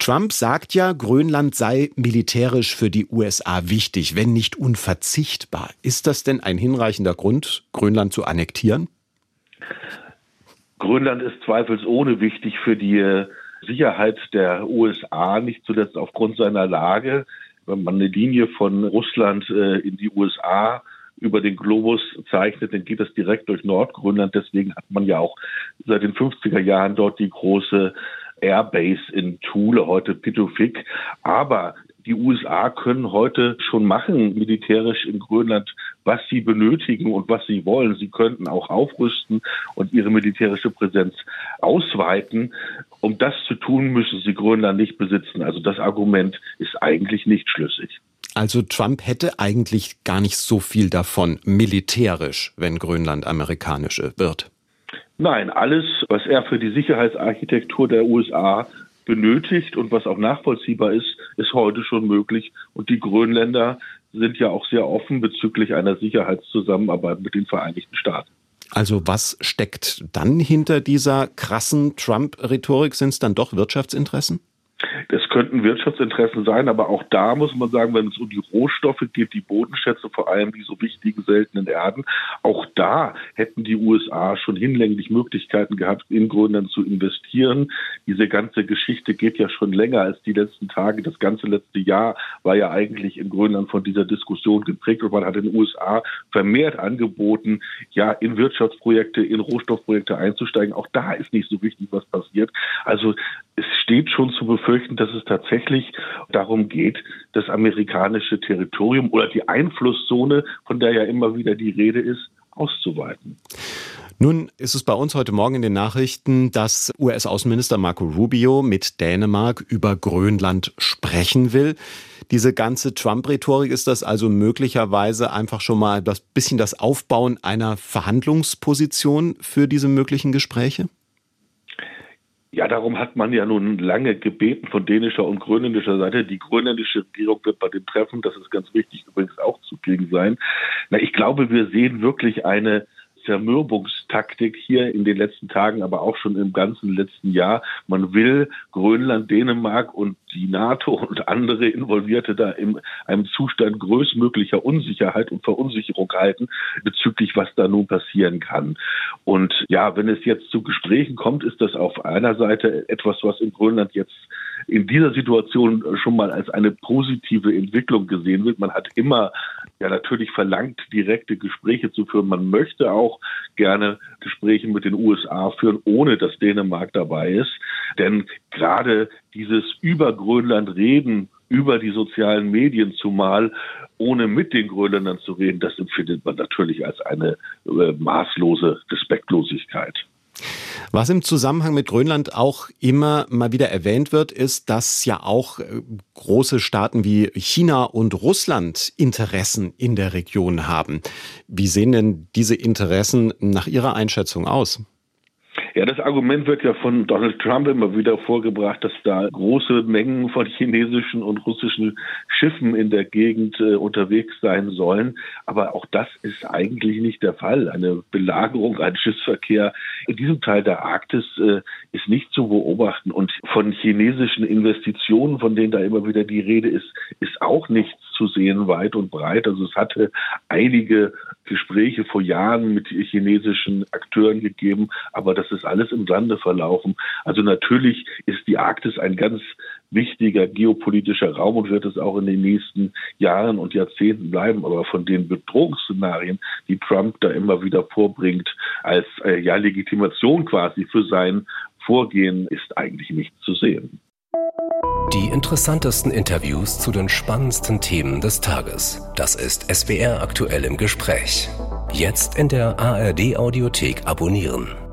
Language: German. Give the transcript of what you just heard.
Trump sagt ja, Grönland sei militärisch für die USA wichtig, wenn nicht unverzichtbar. Ist das denn ein hinreichender Grund, Grönland zu annektieren? Grönland ist zweifelsohne wichtig für die Sicherheit der USA, nicht zuletzt aufgrund seiner Lage. Wenn man eine Linie von Russland in die USA über den Globus zeichnet, dann geht das direkt durch Nordgrönland. Deswegen hat man ja auch seit den 50er Jahren dort die große Airbase in Thule, heute Pituffik. Aber die USA können heute schon machen, militärisch in Grönland, was sie benötigen und was sie wollen. Sie könnten auch aufrüsten und ihre militärische Präsenz ausweiten. Um das zu tun, müssen sie Grönland nicht besitzen. Also das Argument ist eigentlich nicht schlüssig. Also Trump hätte eigentlich gar nicht so viel davon, militärisch, wenn Grönland amerikanisch wird. Nein, alles, was er für die Sicherheitsarchitektur der USA benötigt und was auch nachvollziehbar ist, ist heute schon möglich. Und die Grönländer sind ja auch sehr offen bezüglich einer Sicherheitszusammenarbeit mit den Vereinigten Staaten. Also was steckt dann hinter dieser krassen Trump-Rhetorik? Sind es dann doch Wirtschaftsinteressen? Das könnten Wirtschaftsinteressen sein, aber auch da muss man sagen, wenn es um die Rohstoffe geht, die Bodenschätze, vor allem die so wichtigen seltenen Erden, auch da hätten die USA schon hinlänglich Möglichkeiten gehabt, in Grönland zu investieren. Diese ganze Geschichte geht ja schon länger als die letzten Tage. Das ganze letzte Jahr war ja eigentlich in Grönland von dieser Diskussion geprägt und man hat den USA vermehrt angeboten, ja, in Wirtschaftsprojekte, in Rohstoffprojekte einzusteigen. Auch da ist nicht so wichtig, was passiert. Also es steht schon zu befürchten, dass es tatsächlich darum geht, das amerikanische Territorium oder die Einflusszone, von der ja immer wieder die Rede ist, auszuweiten. Nun ist es bei uns heute Morgen in den Nachrichten, dass US-Außenminister Marco Rubio mit Dänemark über Grönland sprechen will. Diese ganze Trump-Rhetorik, ist das also möglicherweise einfach schon mal das bisschen das Aufbauen einer Verhandlungsposition für diese möglichen Gespräche? Ja, darum hat man ja nun lange gebeten von dänischer und grönländischer Seite. Die grönländische Regierung wird bei dem Treffen, das ist ganz wichtig, übrigens auch zugegen sein. Ich glaube, wir sehen wirklich eine Zermürbungstaktik hier in den letzten Tagen, aber auch schon im ganzen letzten Jahr. Man will Grönland, Dänemark und die NATO und andere Involvierte da in einem Zustand größtmöglicher Unsicherheit und Verunsicherung halten bezüglich, was da nun passieren kann. Und ja, wenn es jetzt zu Gesprächen kommt, ist das auf einer Seite etwas, was in Grönland jetzt in dieser Situation schon mal als eine positive Entwicklung gesehen wird. Man hat immer ja natürlich verlangt, direkte Gespräche zu führen. Man möchte auch gerne Gespräche mit den USA führen, ohne dass Dänemark dabei ist. Denn gerade dieses über Grönland reden, über die sozialen Medien zumal, ohne mit den Grönländern zu reden, das empfindet man natürlich als eine maßlose Respektlosigkeit. Was im Zusammenhang mit Grönland auch immer mal wieder erwähnt wird, ist, dass ja auch große Staaten wie China und Russland Interessen in der Region haben. Wie sehen denn diese Interessen nach Ihrer Einschätzung aus? Ja, das Argument wird ja von Donald Trump immer wieder vorgebracht, dass da große Mengen von chinesischen und russischen Schiffen in der Gegend unterwegs sein sollen. Aber auch das ist eigentlich nicht der Fall. Eine Belagerung, ein Schiffsverkehr in diesem Teil der Arktis ist nicht zu beobachten. Und von chinesischen Investitionen, von denen da immer wieder die Rede ist, ist auch nichts zu sehen, weit und breit. Also es hatte einige Gespräche vor Jahren mit chinesischen Akteuren gegeben, aber das ist alles im Sande verlaufen. Also natürlich ist die Arktis ein ganz wichtiger geopolitischer Raum und wird es auch in den nächsten Jahren und Jahrzehnten bleiben. Aber von den Bedrohungsszenarien, die Trump da immer wieder vorbringt, als Legitimation quasi für sein Vorgehen, ist eigentlich nichts zu sehen. Die interessantesten Interviews zu den spannendsten Themen des Tages. Das ist SWR aktuell im Gespräch. Jetzt in der ARD Audiothek abonnieren.